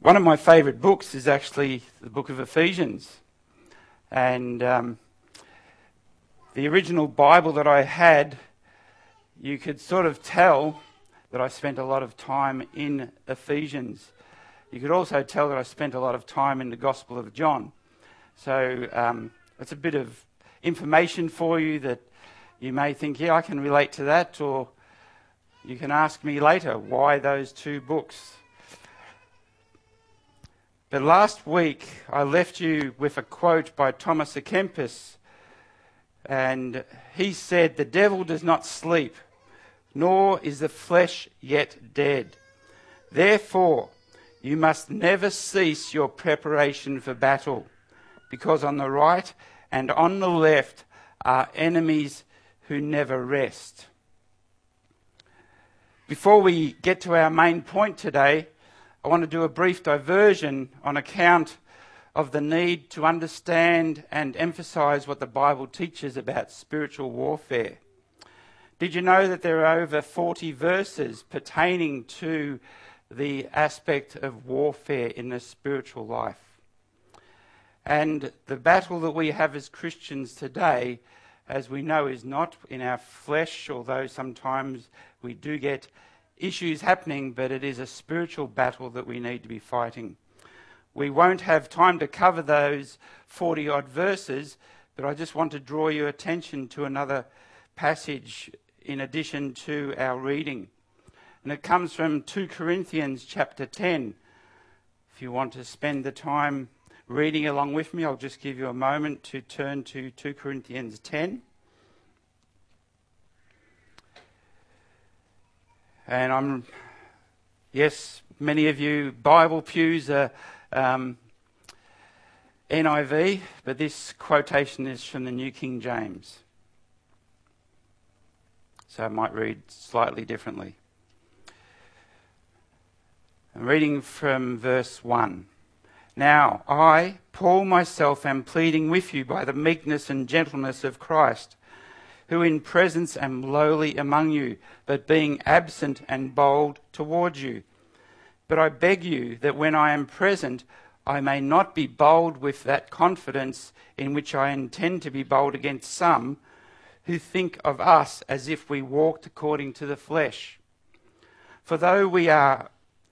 One of my favourite books is actually the book of Ephesians. And the original Bible that I had, you could sort of tell that I spent a lot of time in Ephesians. You could also tell that I spent a lot of time in the Gospel of John. So it's a bit of information for you that you may think, yeah, I can relate to that, or you can ask me later why those two books. But last week I left you with a quote by Thomas à Kempis, and he said, "The devil does not sleep, nor is the flesh yet dead. Therefore, you must never cease your preparation for battle, because on the right and on the left are enemies who never rest." Before we get to our main point today, I want to do a brief diversion on account of the need to understand and emphasise what the Bible teaches about spiritual warfare. Did you know that there are over 40 verses pertaining to the aspect of warfare in the spiritual life? And the battle that we have as Christians today, as we know, is not in our flesh, although sometimes we do get issues happening, but it is a spiritual battle that we need to be fighting. We won't have time to cover those 40-odd verses, but I just want to draw your attention to another passage in addition to our reading. And it comes from 2 Corinthians chapter 10. If you want to spend the time reading along with me, I'll just give you a moment to turn to 2 Corinthians 10. And yes, many of you Bible pews are NIV, but this quotation is from the New King James. So it might read slightly differently. I'm reading from verse 1. "Now I, Paul myself, am pleading with you by the meekness and gentleness of Christ, who in presence am lowly among you, but being absent and bold towards you. But I beg you that when I am present, I may not be bold with that confidence in which I intend to be bold against some who think of us as if we walked according to the flesh. For though we walk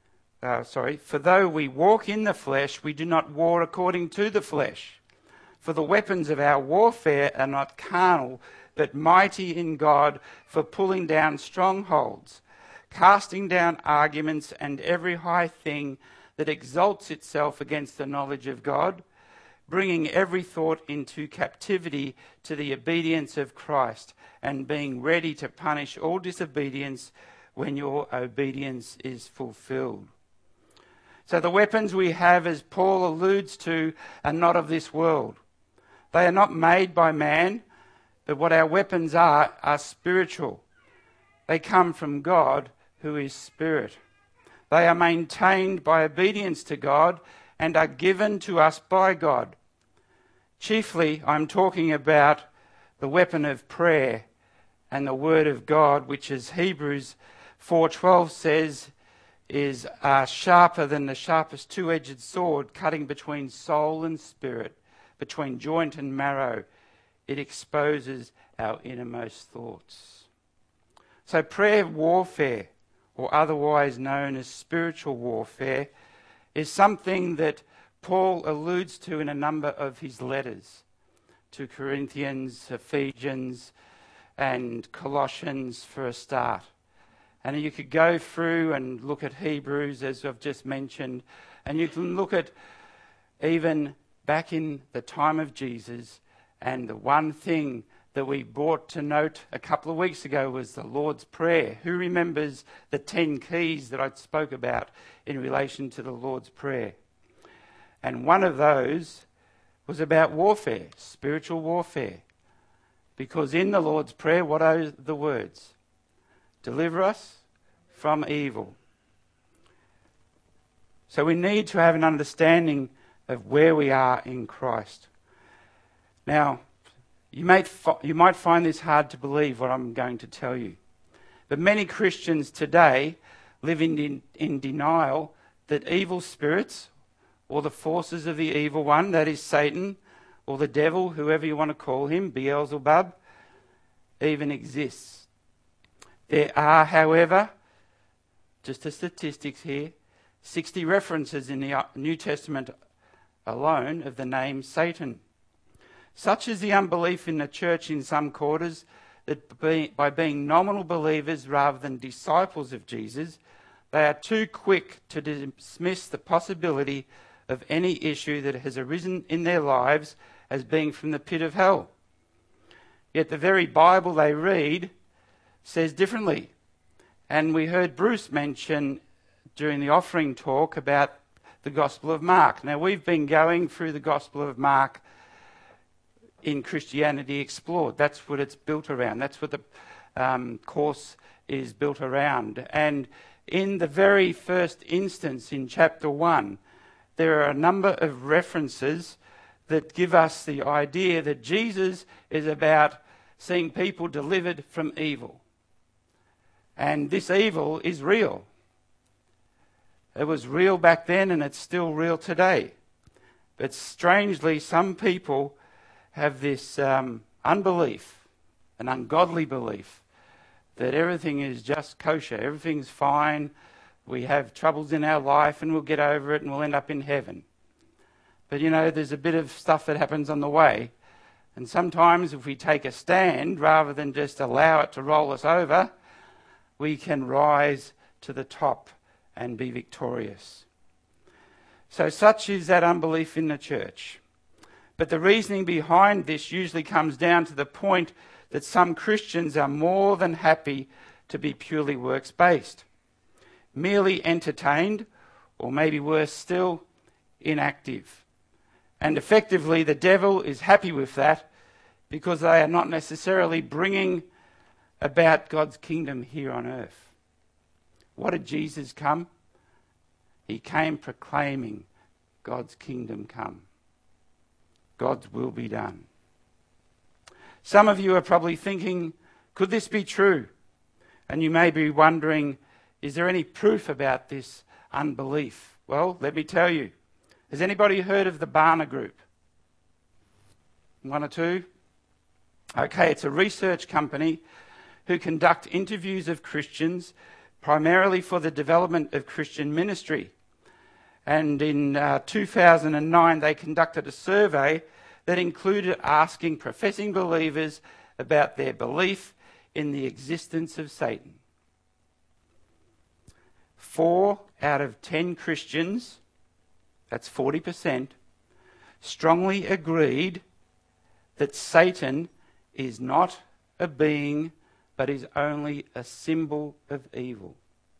in the flesh, we do not war according to the flesh. For the weapons of our warfare are not carnal, but mighty in God for pulling down strongholds, casting down arguments and every high thing that exalts itself against the knowledge of God, bringing every thought into captivity to the obedience of Christ, and being ready to punish all disobedience when your obedience is fulfilled." So the weapons we have, as Paul alludes to, are not of this world. They are not made by man, but what our weapons are spiritual. They come from God, who is Spirit. They are maintained by obedience to God and are given to us by God. Chiefly, I'm talking about the weapon of prayer and the Word of God, which, as Hebrews 4:12 says, is sharper than the sharpest two-edged sword, cutting between soul and spirit, between joint and marrow. It exposes our innermost thoughts. So prayer warfare, or otherwise known as spiritual warfare, is something that Paul alludes to in a number of his letters to Corinthians, Ephesians, and Colossians for a start. And you could go through and look at Hebrews, as I've just mentioned, and you can look at even back in the time of Jesus. And the one thing that we brought to note a couple of weeks ago was the Lord's Prayer. Who remembers the 10 keys that I spoke about in relation to the Lord's Prayer? And one of those was about warfare, spiritual warfare. Because in the Lord's Prayer, what are the words? Deliver us from evil. So we need to have an understanding of where we are in Christ. Now, you might find this hard to believe, what I'm going to tell you. But many Christians today live in denial that evil spirits, or the forces of the evil one, that is Satan, or the devil, whoever you want to call him, Beelzebub, even exists. There are, however, just the statistics here, 60 references in the New Testament alone of the name Satan. Such is the unbelief in the church in some quarters that by being nominal believers rather than disciples of Jesus, they are too quick to dismiss the possibility of any issue that has arisen in their lives as being from the pit of hell. Yet the very Bible they read says differently. And we heard Bruce mention during the offering talk about the Gospel of Mark. Now, we've been going through the Gospel of Mark in Christianity Explored. That's what it's built around. That's what the course is built around. And in the very first instance in chapter 1, there are a number of references that give us the idea that Jesus is about seeing people delivered from evil. And this evil is real. It was real back then and it's still real today. But strangely, some people have this unbelief, an ungodly belief, that everything is just kosher, everything's fine, we have troubles in our life and we'll get over it and we'll end up in heaven. But you know, there's a bit of stuff that happens on the way. And sometimes if we take a stand, rather than just allow it to roll us over, we can rise to the top and be victorious. So such is that unbelief in the church. But the reasoning behind this usually comes down to the point that some Christians are more than happy to be purely works-based, merely entertained, or maybe worse still, inactive. And effectively the devil is happy with that because they are not necessarily bringing about God's kingdom here on earth. What did Jesus come? He came proclaiming God's kingdom come. God's will be done. Some of you are probably thinking, could this be true? And you may be wondering, is there any proof about this unbelief? Well, let me tell you. Has anybody heard of the Barna Group? One or two? Okay, it's a research company who conduct interviews of Christians primarily for the development of Christian ministry. And in 2009, they conducted a survey that included asking professing believers about their belief in the existence of Satan. 4 out of 10 Christians, that's 40%, strongly agreed that Satan is not a being, but is only a symbol of evil.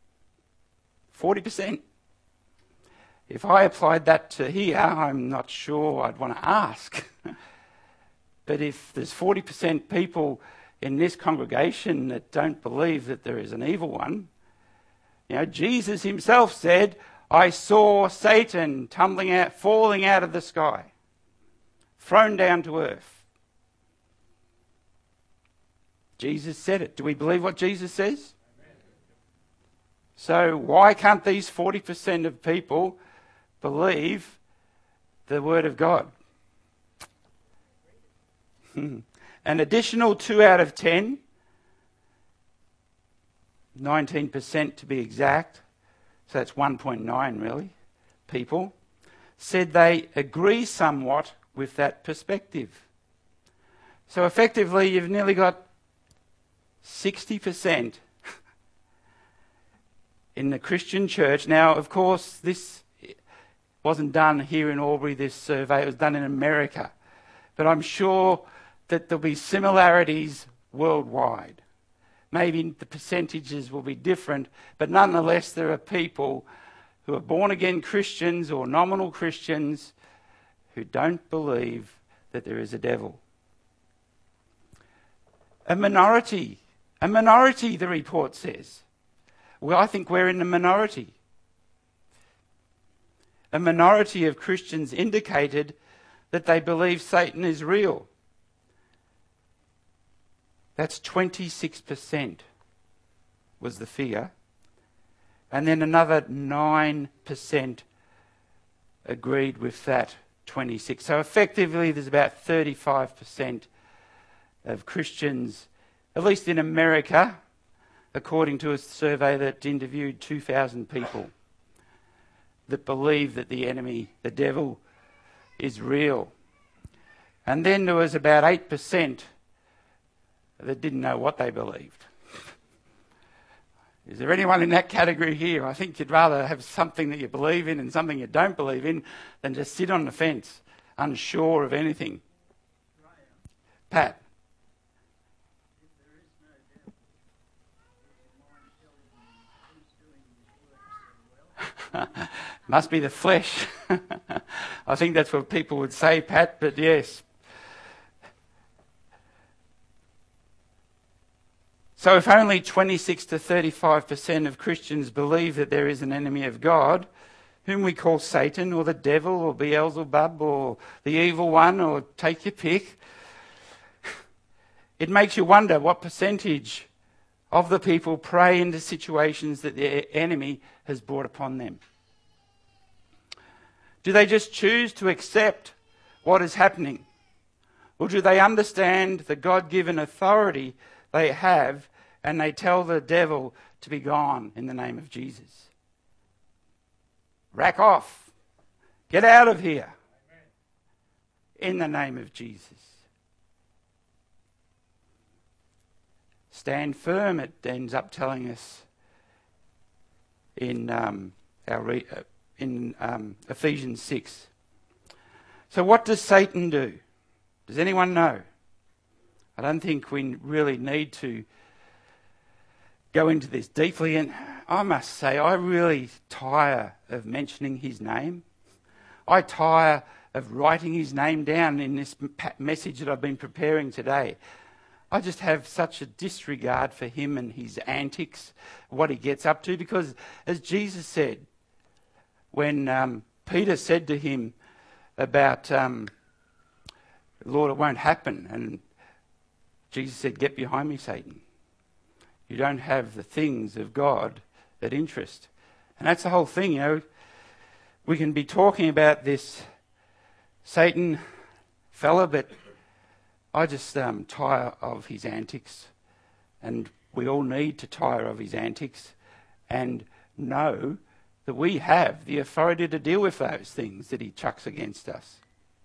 40%. If I applied that to here, I'm not sure I'd want to ask. But if there's 40% people in this congregation that don't believe that there is an evil one, you know, Jesus himself said, I saw Satan falling out of the sky, thrown down to earth. Jesus said it. Do we believe what Jesus says? Amen. So why can't these 40% of people believe the word of God? An additional 2 out of 10, 19% to be exact, so that's 1.9 really, people, said they agree somewhat with that perspective. So effectively you've nearly got 60% in the Christian church. Now, of course, this wasn't done here in Albury, this survey. It was done in America. But I'm sure that there'll be similarities worldwide. Maybe the percentages will be different, but nonetheless there are people who are born-again Christians or nominal Christians who don't believe that there is a devil. A minority, the report says. Well, I think we're in the minority. A minority of Christians indicated that they believe Satan is real. That's 26% was the figure. And then another 9% agreed with that 26. So effectively there's about 35% of Christians, at least in America, according to a survey that interviewed 2,000 people, that believe that the enemy, the devil, is real. And then there was about 8% that didn't know what they believed. Is there anyone in that category here? I think you'd rather have something that you believe in and something you don't believe in than just sit on the fence, unsure of anything. Pat? Must be the flesh. I think that's what people would say, Pat, but yes. So if only 26 to 35% of Christians believe that there is an enemy of God, whom we call Satan or the devil or Beelzebub or the evil one, or take your pick, it makes you wonder what percentage of the people pray into situations that the enemy has brought upon them. Do they just choose to accept what is happening? Or do they understand the God-given authority they have and they tell the devil to be gone in the name of Jesus? Rack off. Get out of here. In the name of Jesus. Stand firm, it ends up telling us in Ephesians 6. So what does Satan do? Does anyone know? I don't think we really need to go into this deeply, and I must say I really tire of mentioning his name. I tire of writing his name down in this message that I've been preparing today. I just have such a disregard for him and his antics, what he gets up to, because as Jesus said, when Peter said to him about, Lord, it won't happen, and Jesus said, get behind me, Satan. You don't have the things of God that interest. And that's the whole thing, you know. We can be talking about this Satan fella, but I just tire of his antics. And we all need to tire of his antics and know that we have the authority to deal with those things that he chucks against us.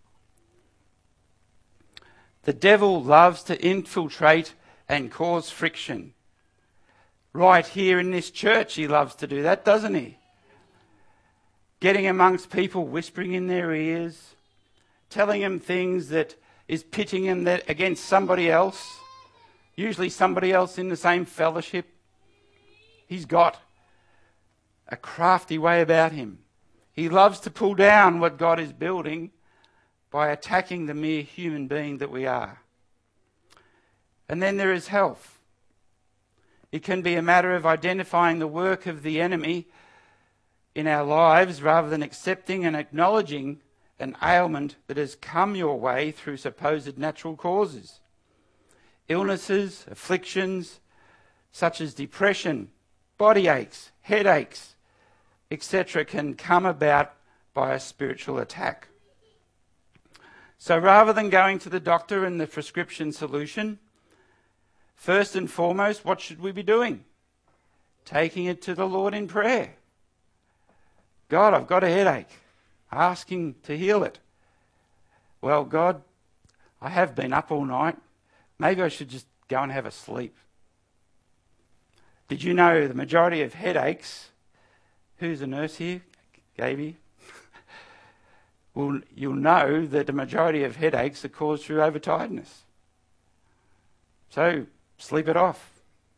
The devil loves to infiltrate and cause friction. Right here in this church he loves to do that, doesn't he? Getting amongst people, whispering in their ears, telling them things that is pitting them against somebody else, usually somebody else in the same fellowship. He's got a crafty way about him. He loves to pull down what God is building by attacking the mere human being that we are. And then there is health. It can be a matter of identifying the work of the enemy in our lives rather than accepting and acknowledging an ailment that has come your way through supposed natural causes. Illnesses, afflictions, such as depression, body aches, headaches, etc., can come about by a spiritual attack. So rather than going to the doctor and the prescription solution, first and foremost, what should we be doing? Taking it to the Lord in prayer. God, I've got a headache. Asking to heal it. Well, God, I have been up all night. Maybe I should just go and have a sleep. Did you know the majority of headaches, who's a nurse here? Gaby? Well, you'll know that the majority of headaches are caused through overtiredness. So, sleep it off.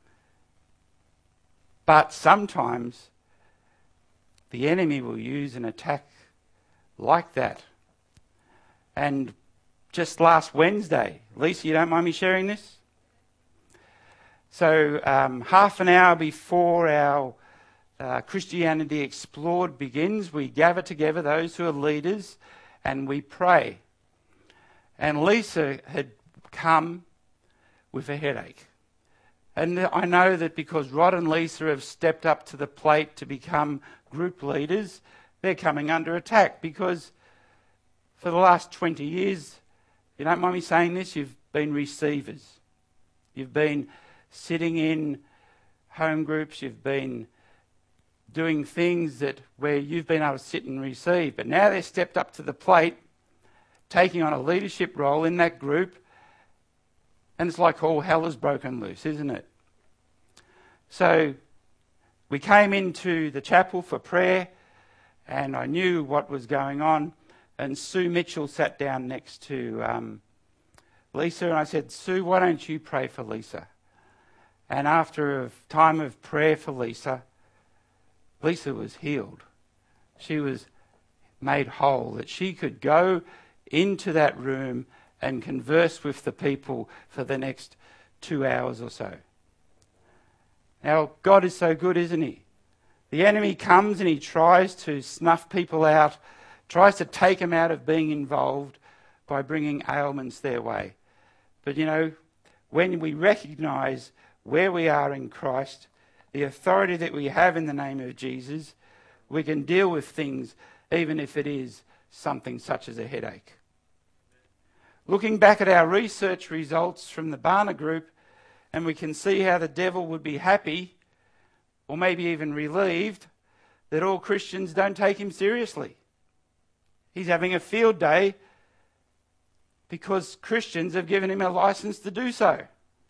But sometimes the enemy will use an attack like that. And just last Wednesday, Lisa, you don't mind me sharing this? So half an hour before our Christianity Explored begins, we gather together those who are leaders and we pray. And Lisa had come with a headache. And I know that because Rod and Lisa have stepped up to the plate to become group leaders, they're coming under attack because for the last 20 years, you don't mind me saying this, you've been receivers. You've been sitting in home groups, you've been doing things where you've been able to sit and receive. But now they've stepped up to the plate, taking on a leadership role in that group, and it's like all hell has broken loose, isn't it? So we came into the chapel for prayer, and I knew what was going on, and Sue Mitchell sat down next to Lisa, and I said, Sue, why don't you pray for Lisa? And after a time of prayer for Lisa, Lisa was healed. She was made whole, that she could go into that room and converse with the people for the next 2 hours or so. Now, God is so good, isn't he? The enemy comes and he tries to snuff people out, tries to take them out of being involved by bringing ailments their way. But you know, when we recognise where we are in Christ, the authority that we have in the name of Jesus, we can deal with things even if it is something such as a headache. Looking back at our research results from the Barna Group, and we can see how the devil would be happy, or maybe even relieved, that all Christians don't take him seriously. He's having a field day because Christians have given him a license to do so.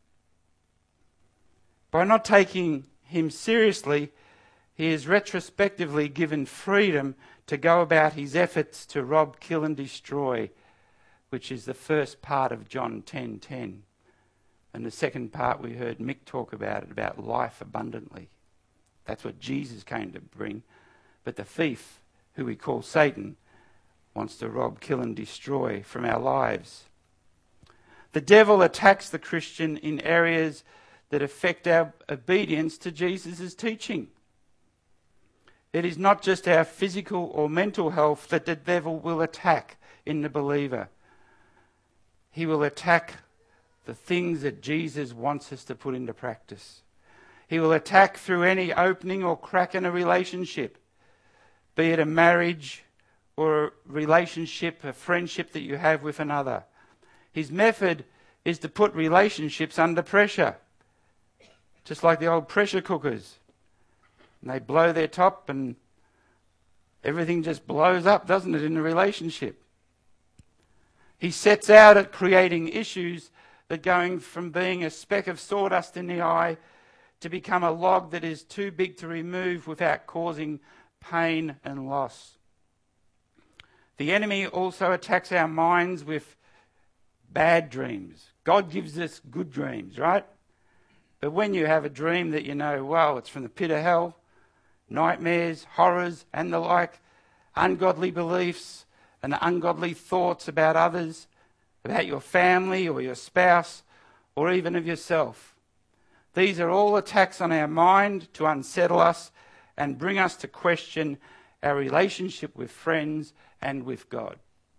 By not taking him seriously, he is retrospectively given freedom to go about his efforts to rob, kill and destroy, which is the first part of John 10:10. And the second part we heard Mick talk about life abundantly. That's what Jesus came to bring. But the thief, who we call Satan, wants to rob, kill and destroy from our lives. The devil attacks the Christian in areas that affect our obedience to Jesus' teaching. It is not just our physical or mental health that the devil will attack in the believer. He will attack the things that Jesus wants us to put into practice. He will attack through any opening or crack in a relationship, be it a marriage or a relationship, a friendship that you have with another. His method is to put relationships under pressure, just like the old pressure cookers. And they blow their top and everything just blows up, doesn't it, in a relationship? He sets out at creating issues that going from being a speck of sawdust in the eye to become a log that is too big to remove without causing pain and loss. The enemy also attacks our minds with bad dreams. God gives us good dreams, right? But when you have a dream that you know, well, it's from the pit of hell, nightmares, horrors and the like, ungodly beliefs and ungodly thoughts about others, about your family or your spouse or even of yourself. These are all attacks on our mind to unsettle us and bring us to question our relationship with friends and with God.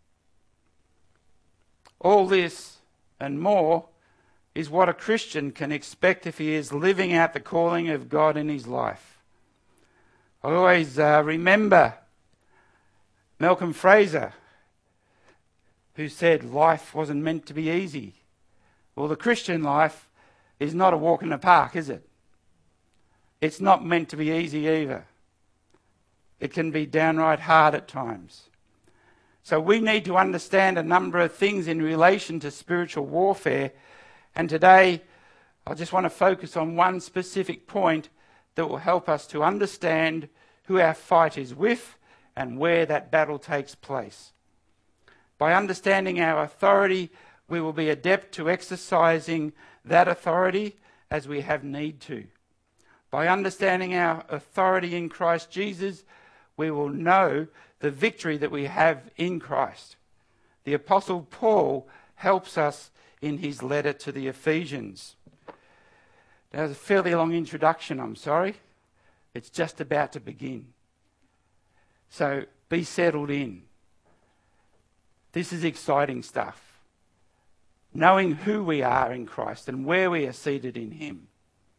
All this and more is what a Christian can expect if he is living out the calling of God in his life. I always remember Malcolm Fraser, who said life wasn't meant to be easy. Well, the Christian life is not a walk in the park, is it? It's not meant to be easy either. It can be downright hard at times. So we need to understand a number of things in relation to spiritual warfare. And today, I just want to focus on one specific point that will help us to understand who our fight is with and where that battle takes place. By understanding our authority, we will be adept to exercising that authority as we have need to. By understanding our authority in Christ Jesus, we will know the victory that we have in Christ. The Apostle Paul helps us in his letter to the Ephesians. That was a fairly long introduction, I'm sorry. It's just about to begin. So be settled in. This is exciting stuff. Knowing who we are in Christ and where we are seated in him.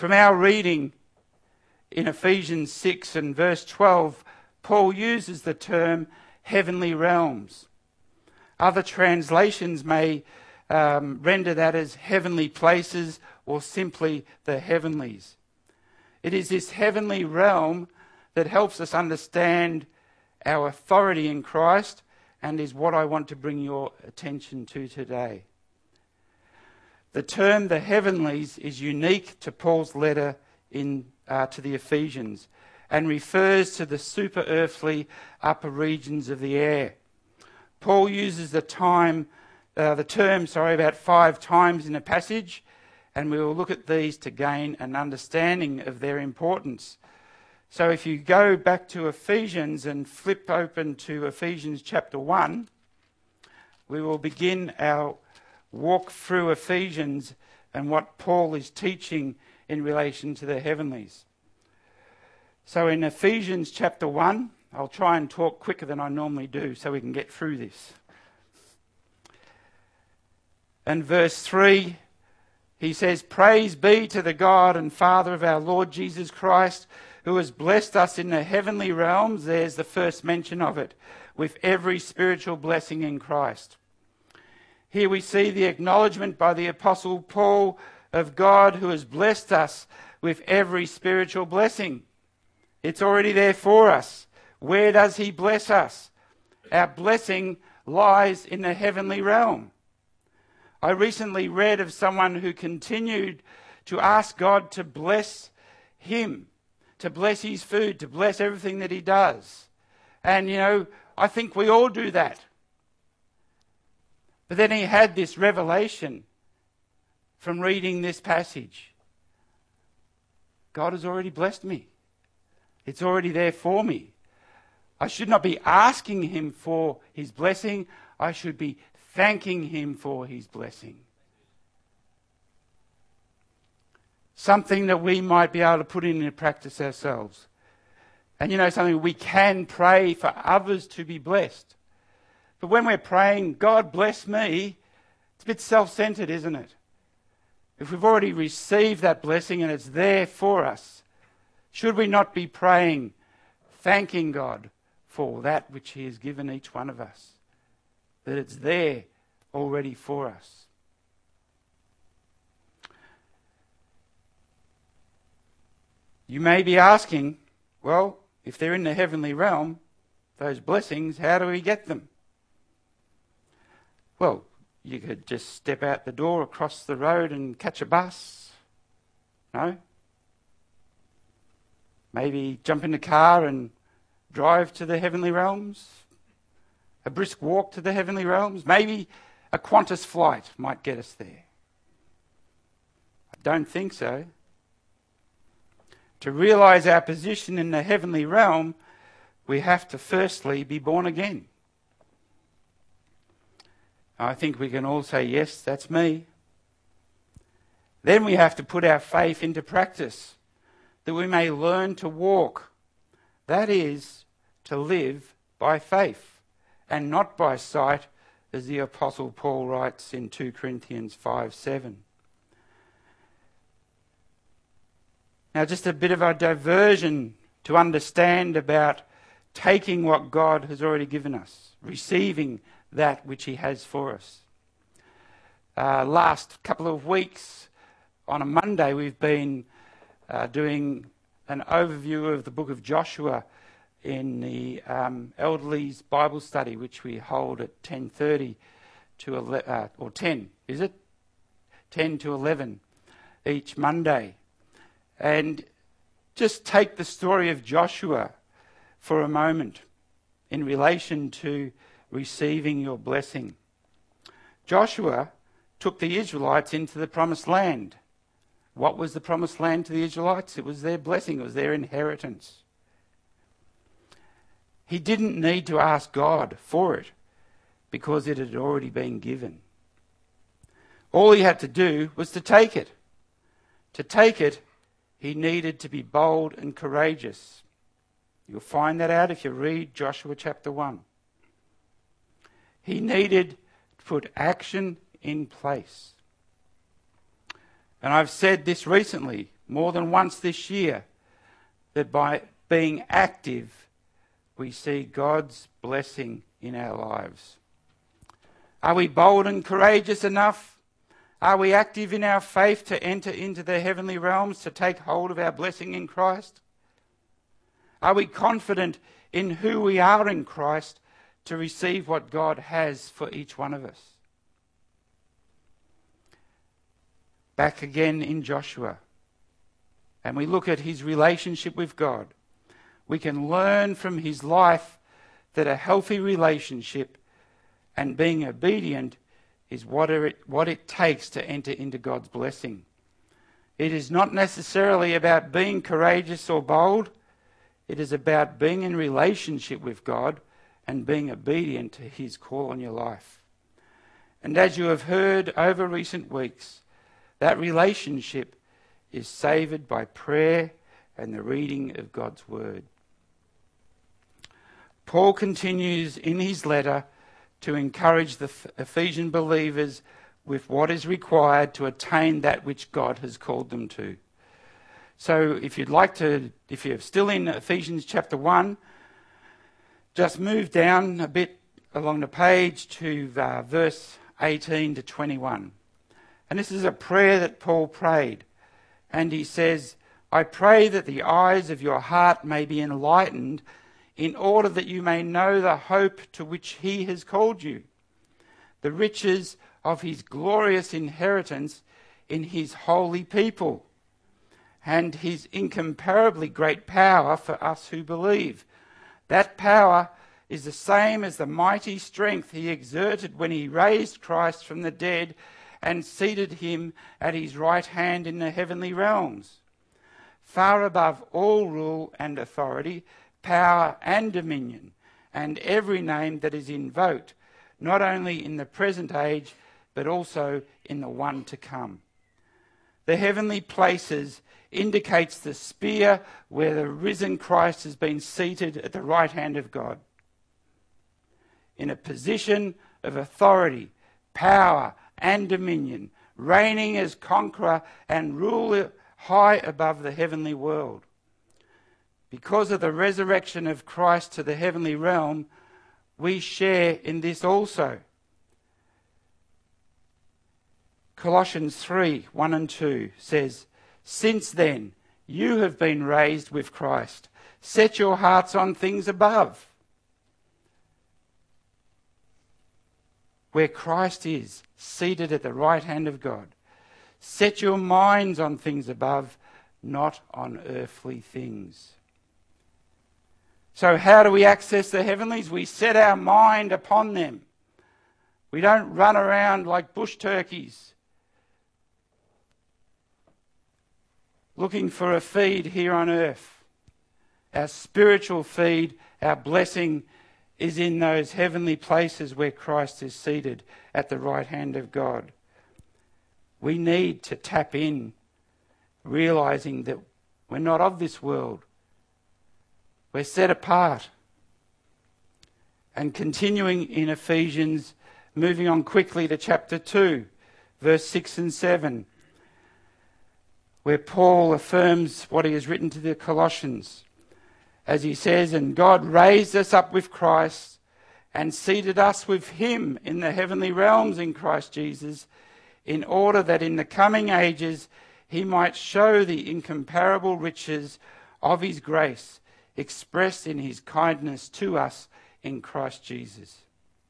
From our reading in Ephesians 6 and verse 12, Paul uses the term heavenly realms. Other translations may render that as heavenly places or simply the heavenlies. It is this heavenly realm that helps us understand our authority in Christ and is what I want to bring your attention to today. The term the heavenlies is unique to Paul's letter to the Ephesians and refers to the super earthly upper regions of the air. Paul uses the term about 5 times in a passage, and we will look at these to gain an understanding of their importance. So if you go back to Ephesians and flip open to Ephesians chapter 1, we will begin our walk through Ephesians and what Paul is teaching in relation to the heavenlies. So in Ephesians chapter 1, I'll try and talk quicker than I normally do so we can get through this. And verse 3, he says, "Praise be to the God and Father of our Lord Jesus Christ, who has blessed us in the heavenly realms," there's the first mention of it, "with every spiritual blessing in Christ." Here we see the acknowledgement by the Apostle Paul of God who has blessed us with every spiritual blessing. It's already there for us. Where does he bless us? Our blessing lies in the heavenly realm. I recently read of someone who continued to ask God to bless him, to bless his food, to bless everything that he does. And, I think we all do that. But then he had this revelation from reading this passage. God has already blessed me. It's already there for me. I should not be asking him for his blessing. I should be thanking him for his blessing. Something that we might be able to put into practice ourselves. And something, we can pray for others to be blessed. But when we're praying, God bless me, it's a bit self-centered, isn't it? If we've already received that blessing and it's there for us, should we not be praying, thanking God for that which he has given each one of us? That it's there already for us. You may be asking, well, if they're in the heavenly realm, those blessings, how do we get them? Well, you could just step out the door across the road and catch a bus. No? Maybe jump in the car and drive to the heavenly realms. A brisk walk to the heavenly realms. Maybe a Qantas flight might get us there. I don't think so. To realise our position in the heavenly realm, we have to firstly be born again. I think we can all say, yes, that's me. Then we have to put our faith into practice, that we may learn to walk. That is, to live by faith and not by sight, as the Apostle Paul writes in 2 Corinthians 5:7. Now, just a bit of a diversion to understand about taking what God has already given us, receiving that which he has for us. Last couple of weeks, on a Monday, we've been doing an overview of the book of Joshua in the Elderly's Bible study, which we hold at 10:30 to 11, or 10, is it? 10 to 11 each Monday. And just take the story of Joshua for a moment in relation to receiving your blessing. Joshua took the Israelites into the promised land. What was the promised land to the Israelites? It was their blessing, it was their inheritance. He didn't need to ask God for it because it had already been given. All he had to do was to take it. To take it, he needed to be bold and courageous. You'll find that out if you read Joshua chapter 1. He needed to put action in place. And I've said this recently, more than once this year that by being active, we see God's blessing in our lives. Are we bold and courageous enough? Are we active in our faith to enter into the heavenly realms, to take hold of our blessing in Christ? Are we confident in who we are in Christ to receive what God has for each one of us? Back again in Joshua, and we look at his relationship with God. We can learn from his life that a healthy relationship and being obedient is what it takes to enter into God's blessing. It is not necessarily about being courageous or bold. It is about being in relationship with God and being obedient to his call on your life. And as you have heard over recent weeks, that relationship is savoured by prayer and the reading of God's word. Paul continues in his letter to encourage the Ephesian believers with what is required to attain that which God has called them to. So if you're still in Ephesians chapter 1, just move down a bit along the page to verse 18 to 21. And this is a prayer that Paul prayed. And he says, I pray that the eyes of your heart may be enlightened in order that you may know the hope to which he has called you, the riches of his glorious inheritance in his holy people, and his incomparably great power for us who believe. That power is the same as the mighty strength he exerted when he raised Christ from the dead and seated him at his right hand in the heavenly realms, far above all rule and authority, power and dominion, and every name that is invoked, not only in the present age, but also in the one to come. The heavenly places indicates the sphere where the risen Christ has been seated at the right hand of God, in a position of authority, power, and dominion, reigning as conqueror and ruler high above the heavenly world. Because of the resurrection of Christ to the heavenly realm, we share in this also. Colossians 3, 1 and 2 says, Since then you have been raised with Christ. Set your hearts on things above, where Christ is, seated at the right hand of God. Set your minds on things above, not on earthly things. So how do we access the heavenlies? We set our mind upon them. We don't run around like bush turkeys, looking for a feed here on earth. Our spiritual feed, our blessing is in those heavenly places where Christ is seated at the right hand of God. We need to tap in, realizing that we're not of this world. We're set apart. And continuing in Ephesians, moving on quickly to chapter 2, verse 6 and 7, where Paul affirms what he has written to the Colossians, as he says, And God raised us up with Christ and seated us with him in the heavenly realms in Christ Jesus, in order that in the coming ages he might show the incomparable riches of his grace, expressed in his kindness to us in Christ Jesus.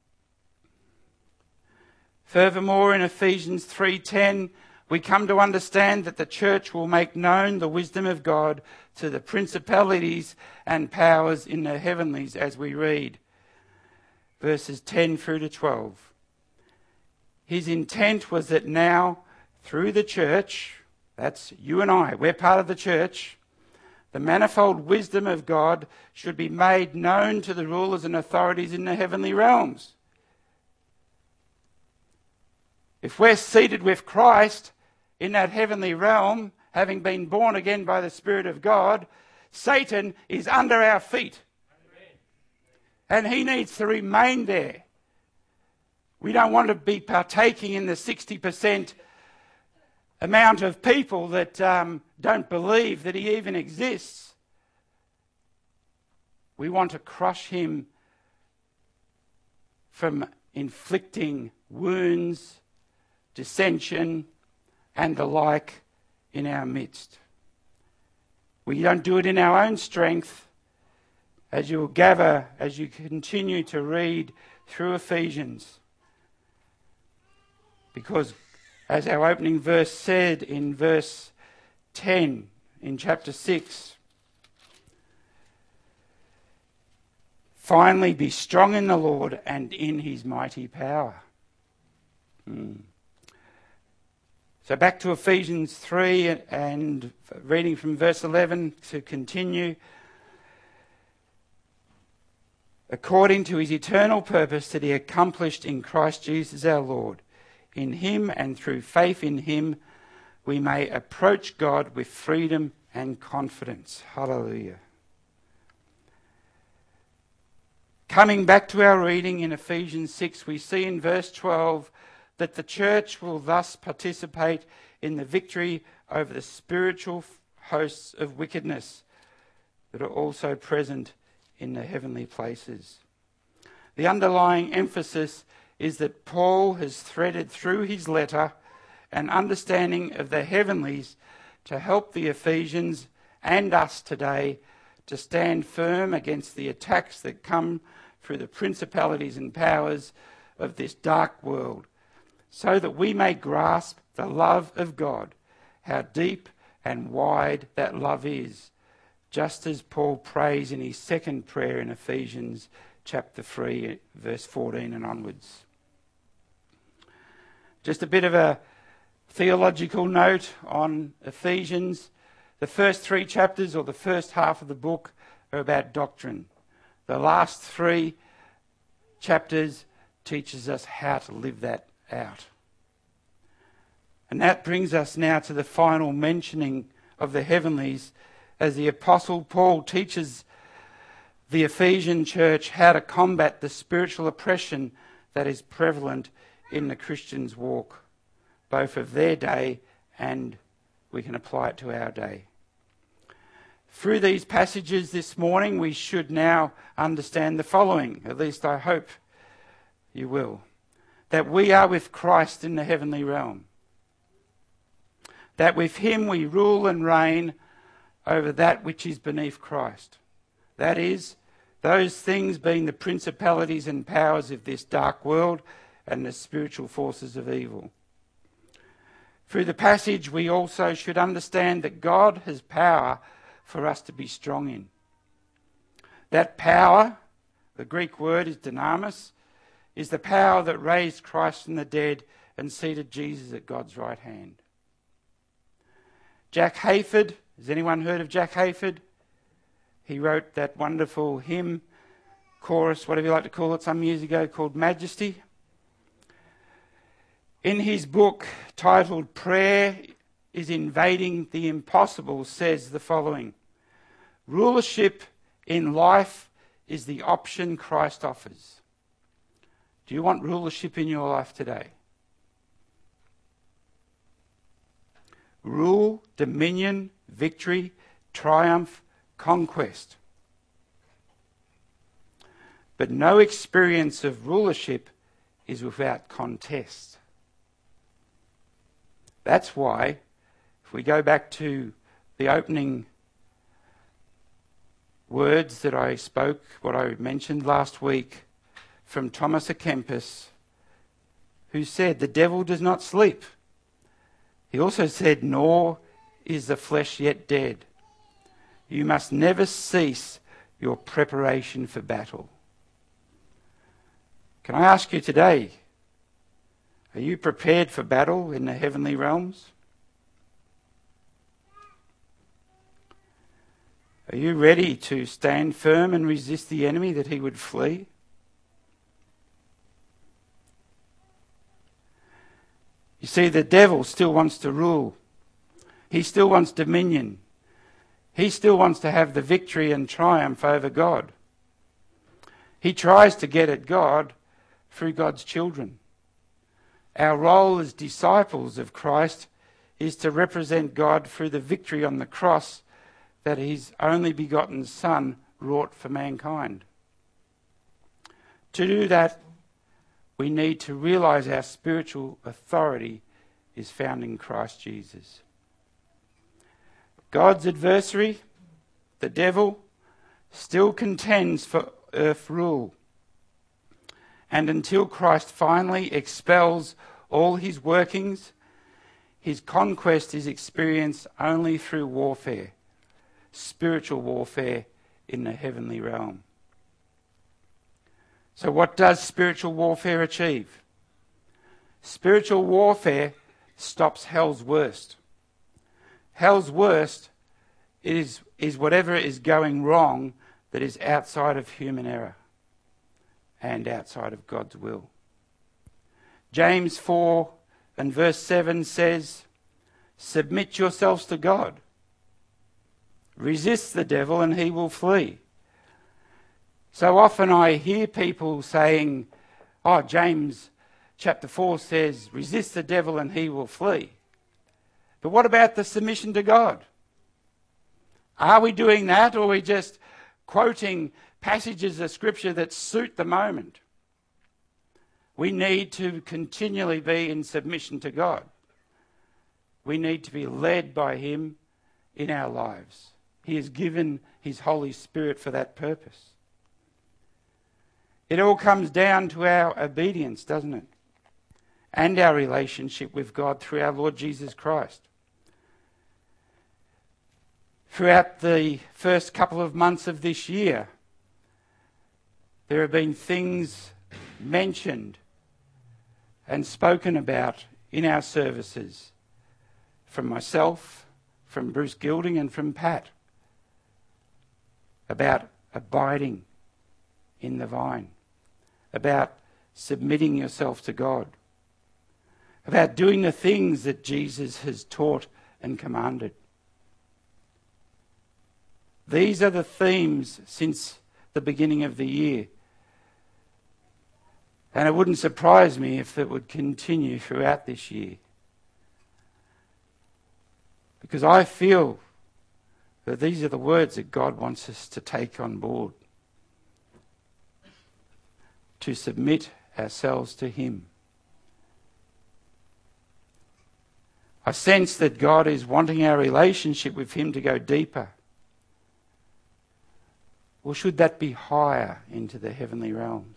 Furthermore, in Ephesians 3:10, we come to understand that the church will make known the wisdom of God to the principalities and powers in the heavenlies, as we read verses 10 through to 12. His intent was that now, through the church, that's you and I, we're part of the church, the manifold wisdom of God should be made known to the rulers and authorities in the heavenly realms. If we're seated with Christ in that heavenly realm, having been born again by the Spirit of God, Satan is under our feet. Amen. And he needs to remain there. We don't want to be partaking in the 60% amount of people that don't believe that he even exists. We want to crush him from inflicting wounds, dissension, and the like in our midst. We don't do it in our own strength. As you'll gather, as you continue to read through Ephesians, because as our opening verse said in verse 10 in chapter 6, finally be strong in the Lord and in his mighty power. So back to Ephesians 3 and reading from verse 11 to continue. According to his eternal purpose that he accomplished in Christ Jesus our Lord, in him and through faith in him, we may approach God with freedom and confidence. Hallelujah. Coming back to our reading in Ephesians 6, we see in verse 12 that the church will thus participate in the victory over the spiritual hosts of wickedness that are also present in the heavenly places. The underlying emphasis is that Paul has threaded through his letter an understanding of the heavenlies to help the Ephesians and us today to stand firm against the attacks that come through the principalities and powers of this dark world, so that we may grasp the love of God, how deep and wide that love is, just as Paul prays in his second prayer in Ephesians chapter 3, verse 14 and onwards. Just a bit of a theological note on Ephesians. The first 3 chapters, or the first half of the book, are about doctrine. The last 3 chapters teaches us how to live that out. And that brings us now to the final mentioning of the heavenlies, as the Apostle Paul teaches the Ephesian church how to combat the spiritual oppression that is prevalent in the Christian's walk, both of their day and we can apply it to our day. Through these passages this morning, we should now understand the following, at least I hope you will, that we are with Christ in the heavenly realm, that with him we rule and reign over that which is beneath Christ. That is, those things being the principalities and powers of this dark world and the spiritual forces of evil. Through the passage, we also should understand that God has power for us to be strong in. That power, the Greek word is dynamis, is the power that raised Christ from the dead and seated Jesus at God's right hand. Jack Hayford, has anyone heard of Jack Hayford? He wrote that wonderful hymn, chorus, whatever you like to call it, some years ago, called Majesty. In his book titled Prayer is Invading the Impossible, says the following: rulership in life is the option Christ offers. Do you want rulership in your life today? Rule, dominion, victory, triumph, conquest. But no experience of rulership is without contest. That's why, if we go back to the opening words that I spoke, what I mentioned last week, from Thomas à Kempis, who said, the devil does not sleep. He also said, nor is the flesh yet dead. You must never cease your preparation for battle. Can I ask you today, are you prepared for battle in the heavenly realms? Are you ready to stand firm and resist the enemy that he would flee? You see, the devil still wants to rule. He still wants dominion. He still wants to have the victory and triumph over God. He tries to get at God through God's children. Our role as disciples of Christ is to represent God through the victory on the cross that his only begotten Son wrought for mankind. To do that, we need to realise our spiritual authority is found in Christ Jesus. God's adversary, the devil, still contends for earth rule. And until Christ finally expels all his workings, his conquest is experienced only through warfare, spiritual warfare in the heavenly realm. So what does spiritual warfare achieve? Spiritual warfare stops hell's worst. Hell's worst is whatever is going wrong that is outside of human error and outside of God's will. James 4 and verse 7 says, "Submit yourselves to God. Resist the devil and he will flee." So often I hear people saying, "Oh, James chapter 4 says, resist the devil and he will flee." But what about the submission to God? Are we doing that, or are we just quoting passages of Scripture that suit the moment? We need to continually be in submission to God. We need to be led by him in our lives. He has given his Holy Spirit for that purpose. It all comes down to our obedience, doesn't it? And our relationship with God through our Lord Jesus Christ. Throughout the first couple of months of this year, there have been things mentioned and spoken about in our services from myself, from Bruce Gilding and from Pat about abiding in the vine, about submitting yourself to God, about doing the things that Jesus has taught and commanded. These are the themes since the beginning of the year. And it wouldn't surprise me if it would continue throughout this year. Because I feel that these are the words that God wants us to take on board. To submit ourselves to him. I sense that God is wanting our relationship with him to go deeper. Or should that be higher into the heavenly realms?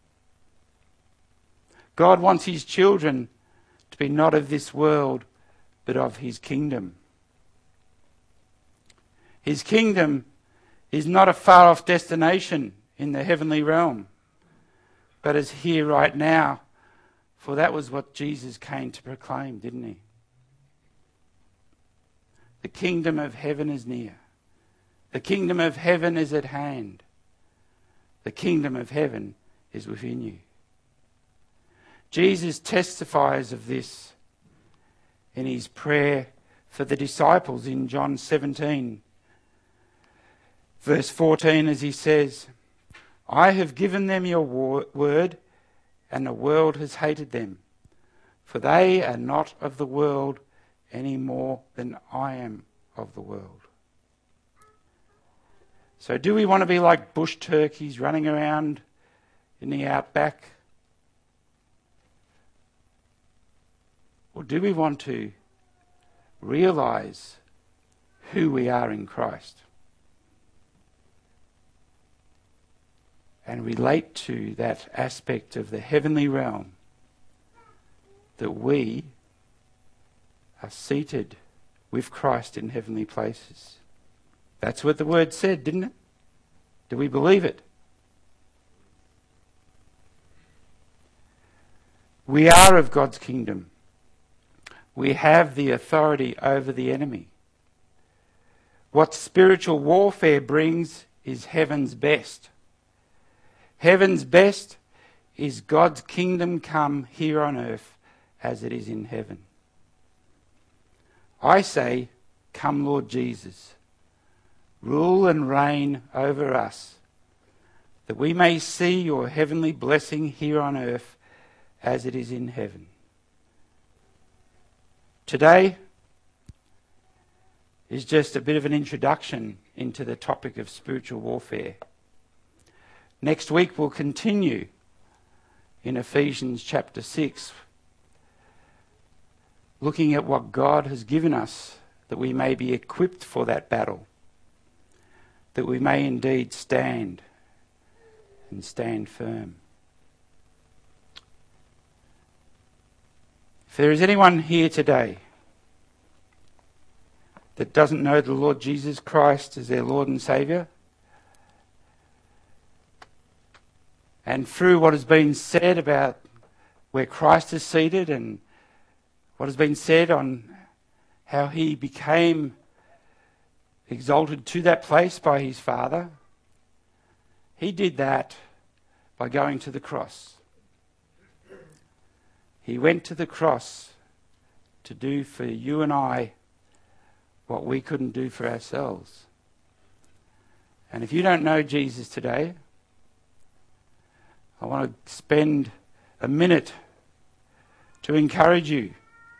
God wants his children to be not of this world, but of his kingdom. His kingdom is not a far-off destination in the heavenly realm, but is here right now, for that was what Jesus came to proclaim, didn't he? The kingdom of heaven is near. The kingdom of heaven is at hand. The kingdom of heaven is within you. Jesus testifies of this in his prayer for the disciples in John 17, verse 14, as he says, "I have given them your word, and the world has hated them, for they are not of the world any more than I am of the world." So do we want to be like bush turkeys running around in the outback? Or do we want to realise who we are in Christ and relate to that aspect of the heavenly realm that we are seated with Christ in heavenly places? That's what the word said, didn't it? Do we believe it? We are of God's kingdom. We have the authority over the enemy. What spiritual warfare brings is heaven's best. Heaven's best is God's kingdom come here on earth as it is in heaven. I say, come Lord Jesus, rule and reign over us, that we may see your heavenly blessing here on earth as it is in heaven. Today, is just a bit of an introduction into the topic of spiritual warfare. Next week we'll continue in Ephesians chapter 6, looking at what God has given us that we may be equipped for that battle, that we may indeed stand and stand firm. If there is anyone here today that doesn't know the Lord Jesus Christ as their Lord and Saviour, and through what has been said about where Christ is seated and what has been said on how he became exalted to that place by his Father, he did that by going to the cross. He went to the cross to do for you and I what we couldn't do for ourselves. And if you don't know Jesus today, I want to spend a minute to encourage you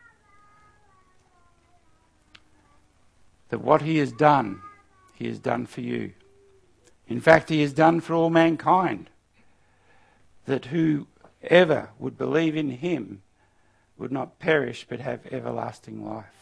that what he has done for you. In fact, he has done for all mankind, that whoever would believe in him would not perish but have everlasting life.